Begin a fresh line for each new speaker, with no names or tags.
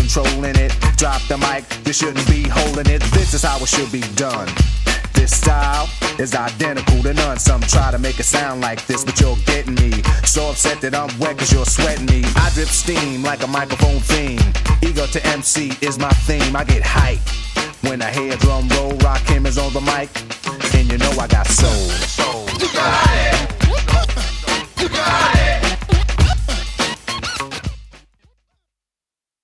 controlling it. Drop the mic, you shouldn't be holding it. This is how it should be done. This style is identical to none. Some try to make it sound like this, but you're getting me so upset that I'm wet cause you're sweating me. I drip steam like a microphone theme. Ego to MC is my theme. I get hype when I hear drum roll. Rakim is on the mic, and you know I got soul.